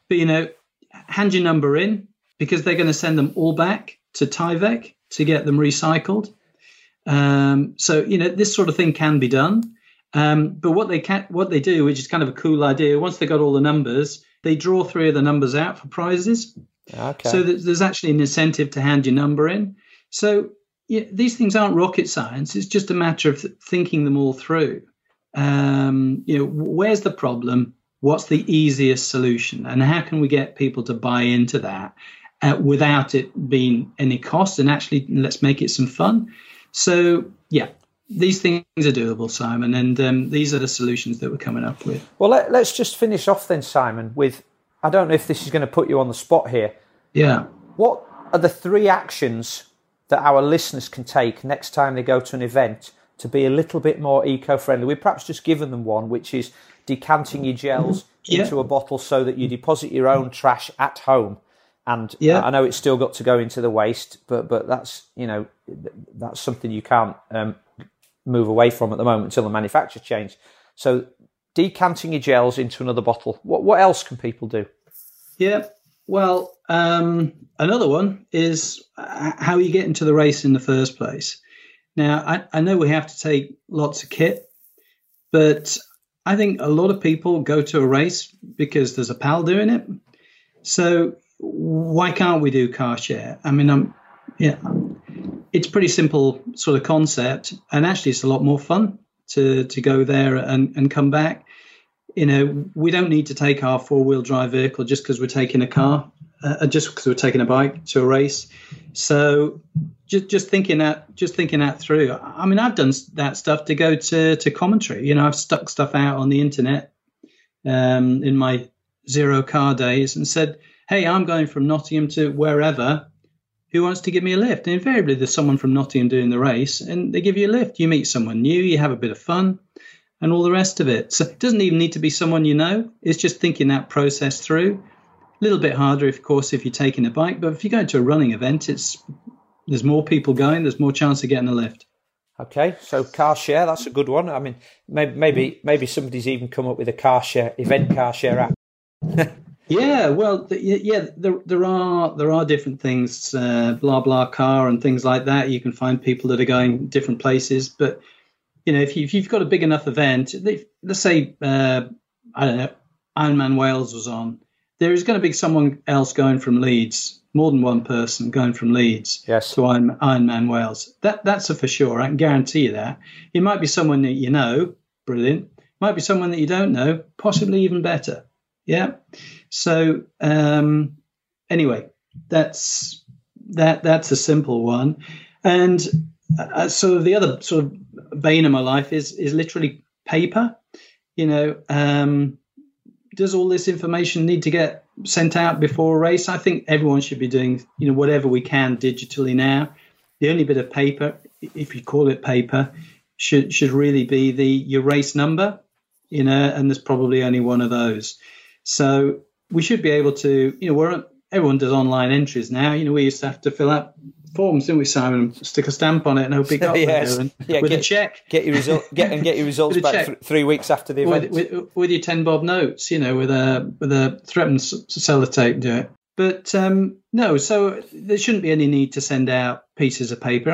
hand your number in, because they're going to send them all back to Tyvek to get them recycled. So this sort of thing can be done. But what they do, which is kind of a cool idea, once they got all the numbers, they draw 3 of the numbers out for prizes. Okay. So there's actually an incentive to hand your number in. So these things aren't rocket science. It's just a matter of thinking them all through. Where's the problem? What's the easiest solution? And how can we get people to buy into that without it being any cost? And actually, let's make it some fun. So, yeah, these things are doable, Simon. And these are the solutions that we're coming up with. Well, let's just finish off then, Simon, with, I don't know if this is going to put you on the spot here. Yeah. What are the 3 actions that our listeners can take next time they go to an event to be a little bit more eco-friendly? We've perhaps just given them one, which is decanting your gels into a bottle so that you deposit your own trash at home. And I know it's still got to go into the waste, but that's, that's something you can't move away from at the moment until the manufacturer change. So decanting your gels into another bottle. What else can people do? Yeah. Well, another one is how you get into the race in the first place. Now, I know we have to take lots of kit, but I think a lot of people go to a race because there's a pal doing it. So why can't we do car share? I mean, it's a pretty simple sort of concept, and actually it's a lot more fun to go there and come back. We don't need to take our 4-wheel drive vehicle just because we're taking a car, just because we're taking a bike to a race. So just thinking that through. I mean, I've done that stuff to go to commentary. I've stuck stuff out on the internet in my zero car days and said, hey, I'm going from Nottingham to wherever. Who wants to give me a lift? And invariably there's someone from Nottingham doing the race and they give you a lift. You meet someone new, you have a bit of fun and all the rest of it. So it doesn't even need to be someone you know. It's just thinking that process through. A little bit harder, of course, if you're taking a bike. But if you go to a running event, there's more people going. There's more chance of getting a lift. Okay, so car share, that's a good one. I mean, maybe somebody's even come up with a event car share app. Yeah, well, there are different things, blah blah car and things like that. You can find people that are going different places, but if you've got a big enough event, let's say I don't know, Ironman Wales was on. There is going to be someone else going from Leeds, more than one person going from Leeds to Ironman Wales. That's a for sure. I can guarantee you that. It might be someone that you know, brilliant. Might be someone that you don't know, possibly even better. Yeah. So anyway, that's a simple one. And so the other sort of bane of my life is literally paper. Does all this information need to get sent out before a race? I think everyone should be doing, whatever we can digitally now. The only bit of paper, if you call it paper, should really be your race number, and there's probably only one of those. So we should be able to, everyone does online entries now. We used to have to fill out forms, didn't we, Simon? Stick a stamp on it and hope it got there. With a check. Get your results back 3 weeks after the event. With your 10 bob notes, with a threatened sellotape, do it. But no, so there shouldn't be any need to send out pieces of paper.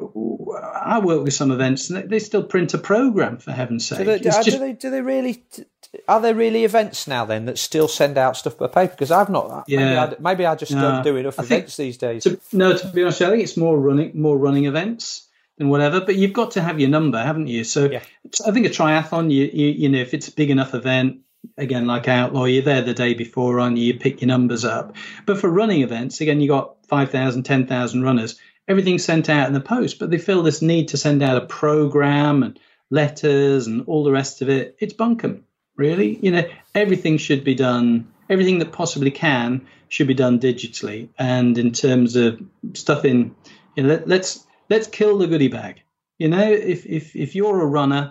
I work with some events, and they still print a program, for heaven's sake. Do they really? Are there really events now then that still send out stuff by paper? Because I've not. Yeah. Maybe I just don't do enough events these days. To be honest, I think it's more running events than whatever. But you've got to have your number, haven't you? So I think a triathlon, you if it's a big enough event. Again, like Outlaw, you're there the day before on, you pick your numbers up. But for running events, again, you got 5,000, 10,000 runners. Everything's sent out in the post, but they feel this need to send out a program and letters and all the rest of it. It's bunkum, really. Everything should be done. Everything that possibly can should be done digitally. And in terms of stuff in, let's kill the goodie bag. If you're a runner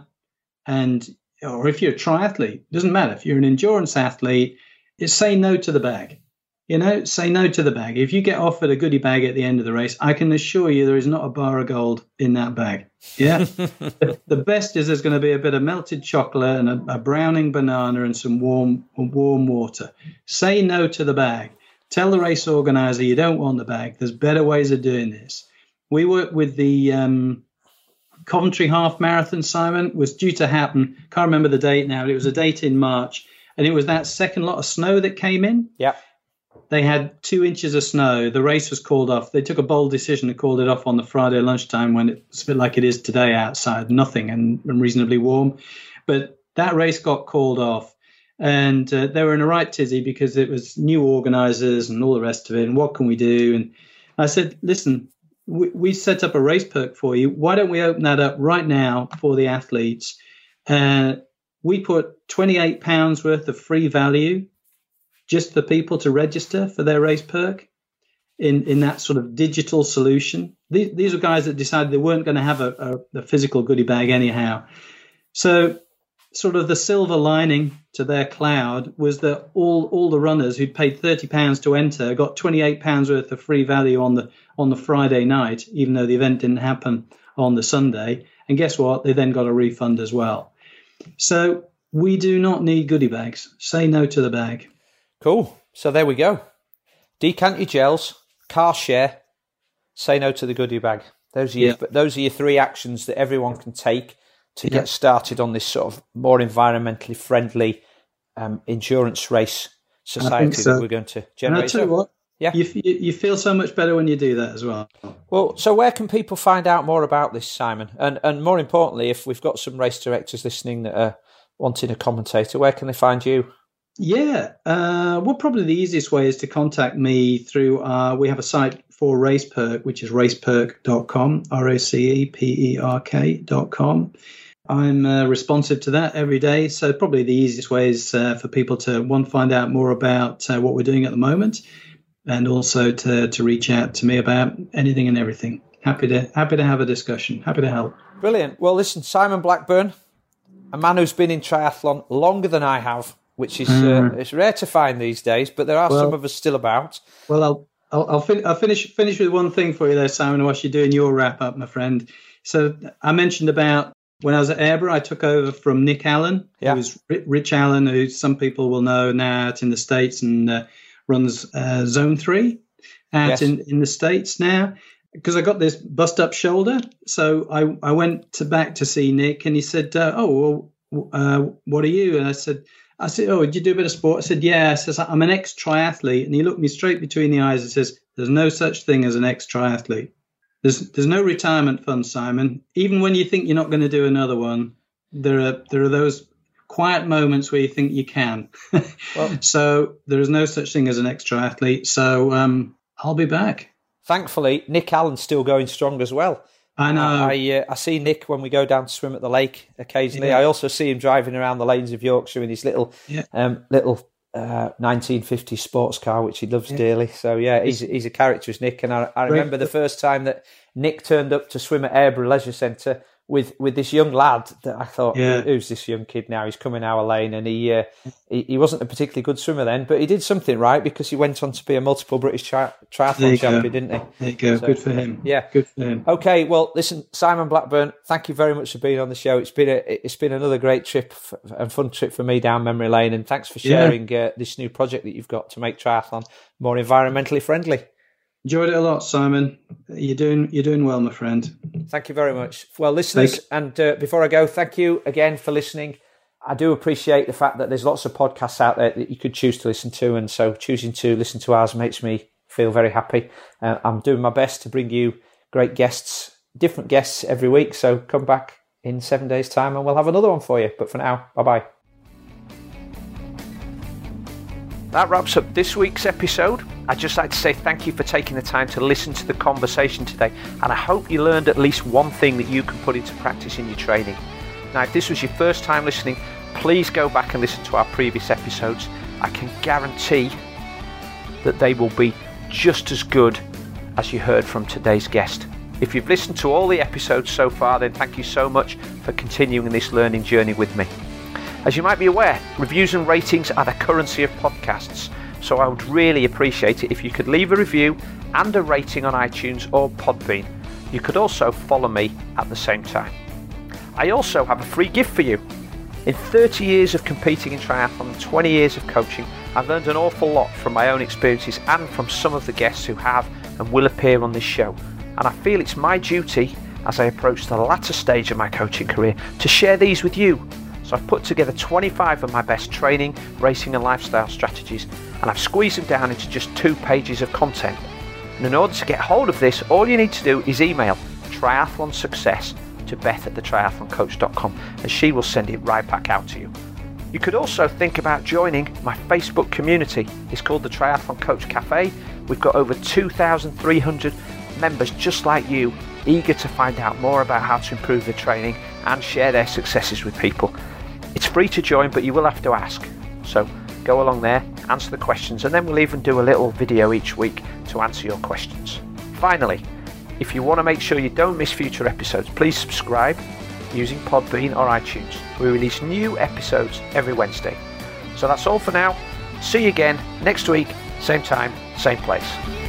or if you're a triathlete, doesn't matter. If you're an endurance athlete, say no to the bag. Say no to the bag. If you get offered a goodie bag at the end of the race, I can assure you there is not a bar of gold in that bag. Yeah. The best is there's going to be a bit of melted chocolate and a browning banana and some warm water. Say no to the bag. Tell the race organizer you don't want the bag. There's better ways of doing this. We work with the Coventry Half Marathon, Simon, was due to happen. Can't remember the date now, but it was a date in March. And it was that second lot of snow that came in. Yeah. They had 2 inches of snow. The race was called off. They took a bold decision to call it off on the Friday lunchtime when it's a bit like it is today outside, nothing and reasonably warm. But that race got called off. And they were in a right tizzy because it was new organisers and all the rest of it. And what can we do? And I said, listen, we set up a race perk for you. Why don't we open that up right now for the athletes? We put £28 worth of free value just for people to register for their race perk in that sort of digital solution. These are guys that decided they weren't going to have a physical goodie bag anyhow. So sort of the silver lining to their cloud was that all the runners who'd paid £30 to enter got £28 worth of free value on the Friday night, even though the event didn't happen on the Sunday. And guess what? They then got a refund as well. So we do not need goodie bags. Say no to the bag. Cool. So there we go. Decant your gels, car share, say no to the goodie bag. Those are your 3 actions that everyone can take to get started on this sort of more environmentally friendly endurance race society that we're going to generate. And I'll tell you what, you feel so much better when you do that as well. Well, so where can people find out more about this, Simon? And more importantly, if we've got some race directors listening that are wanting a commentator, where can they find you? Yeah, well, probably the easiest way is to contact me through, we have a site for Race Perk, which is raceperk.com, RACEPERK.com. I'm responsive to that every day. So probably the easiest way is for people to, find out more about what we're doing at the moment, and also to reach out to me about anything and everything. Happy to have a discussion. Happy to help. Brilliant. Well, listen, Simon Blackburn, a man who's been in triathlon longer than I have, which is it's rare to find these days, but there are some of us still about. Well, I'll finish with one thing for you there, Simon, whilst you're doing your wrap up, my friend. So I mentioned about when I was at Airborough, I took over from Nick Allen, who's Rich Allen, who some people will know now out in the States and runs Zone 3 out in the States now. Because I got this bust up shoulder, so I went back to see Nick, and he said, what are you? And I said, oh, did you do a bit of sport? I said, yeah. I says, I'm an ex-triathlete. And he looked me straight between the eyes and says, there's no such thing as an ex-triathlete. There's no retirement fund, Simon. Even when you think you're not going to do another one, there are those quiet moments where you think you can. Well, so there is no such thing as an ex-triathlete. So I'll be back. Thankfully, Nick Allen's still going strong as well. I know. I see Nick when we go down to swim at the lake occasionally. Yeah. I also see him driving around the lanes of Yorkshire in his little 1950s sports car, which he loves dearly. So, he's a character, is Nick. And I remember the first time that Nick turned up to swim at Airborough Leisure Centre with this young lad that I thought, who's this young kid now? He's coming our lane. And he wasn't a particularly good swimmer then, but he did something right because he went on to be a multiple British triathlon champion, didn't he? There you go. So, good for him. Yeah. Good for him. Okay, well, listen, Simon Blackburn, thank you very much for being on the show. It's been another great trip and fun trip for me down memory lane, and thanks for sharing this new project that you've got to make triathlon more environmentally friendly. Enjoyed it a lot, Simon. You're doing well, my friend. Thank you very much. Well, listeners, and before I go, thank you again for listening. I do appreciate the fact that there's lots of podcasts out there that you could choose to listen to, and so choosing to listen to ours makes me feel very happy. I'm doing my best to bring you great guests, different guests every week, so come back in 7 days' time and we'll have another one for you. But for now, bye-bye. That wraps up this week's episode. I'd just like to say thank you for taking the time to listen to the conversation today, and I hope you learned at least one thing that you can put into practice in your training. Now, if this was your first time listening, please go back and listen to our previous episodes. I can guarantee that they will be just as good as you heard from today's guest. If you've listened to all the episodes so far, then thank you so much for continuing this learning journey with me. As you might be aware, reviews and ratings are the currency of podcasts, so I would really appreciate it if you could leave a review and a rating on iTunes or Podbean. You could also follow me at the same time. I also have a free gift for you. In 30 years of competing in triathlon and 20 years of coaching, I've learned an awful lot from my own experiences and from some of the guests who have and will appear on this show. And I feel it's my duty, as I approach the latter stage of my coaching career, to share these with you. So I've put together 25 of my best training, racing and lifestyle strategies, and I've squeezed them down into just 2 pages of content. And in order to get hold of this, all you need to do is email Triathlon Success to Beth@thetriathloncoach.com, and she will send it right back out to you. You could also think about joining my Facebook community. It's called the Triathlon Coach Cafe. We've got over 2,300 members just like you, eager to find out more about how to improve their training and share their successes with people. It's free to join, but you will have to ask. So go along there, answer the questions, and then we'll even do a little video each week to answer your questions. Finally, if you want to make sure you don't miss future episodes, please subscribe using Podbean or iTunes. We release new episodes every Wednesday. So that's all for now. See you again next week, same time, same place.